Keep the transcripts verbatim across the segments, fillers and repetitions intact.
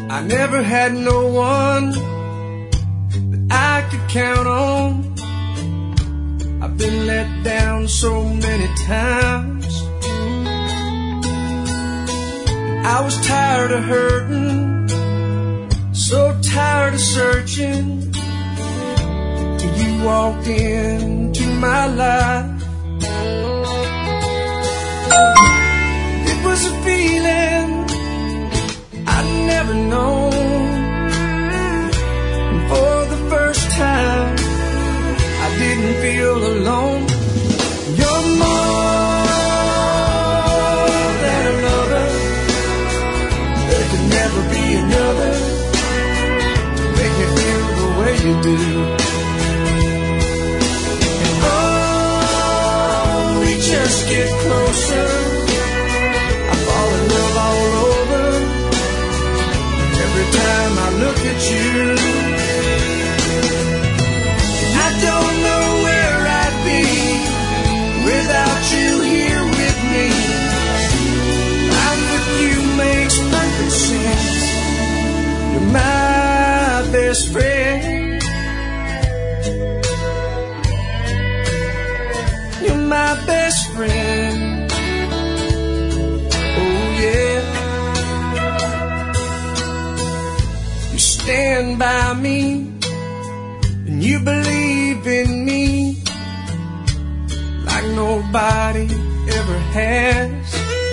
I never had no one that I could count on. I've been let down so many times. I was tired of hurting, so tired of searching. You walked into my life. It was a feeling I'd never known. For the first time, I didn't feel alone. You're more than a lover. There could never be another to make me feel the way you do. And oh, we just get closer. I fall in love all over. Every time I look at you, I don't know where I'd be without you here with me. I'm with you makes perfect sense. You're my best friend. You're my best friend. Oh yeah. You stand by me and you believe in me like nobody ever has.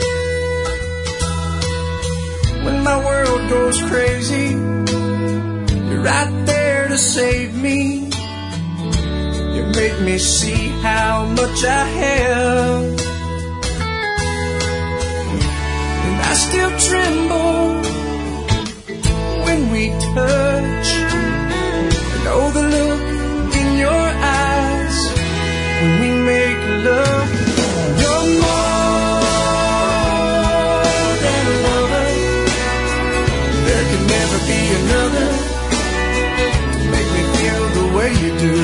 When my world goes crazy, you're right there to save me. You make me see how much I have. And I still tremble when we touch. Oh, the look in your eyes when we make love. You're more than a lover. There can never be another to make me feel the way you do.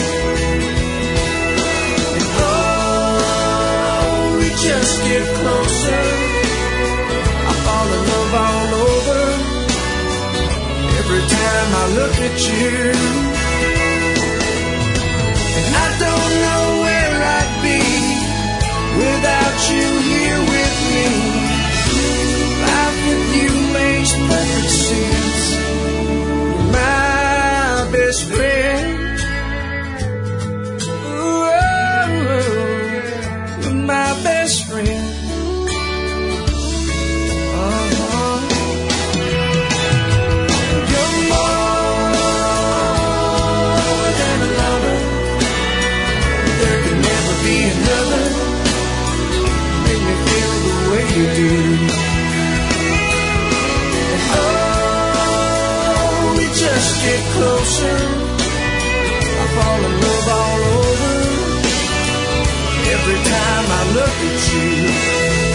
And oh, we just get closer. I fall in love all over. Every time I look at you, and I don't know where I'd be without you here with me. Life with you makes perfect sense. You're my best friend. Ooh, you're my best friend. You do. And oh, we just get closer. I fall in love all over. Every time I look at you.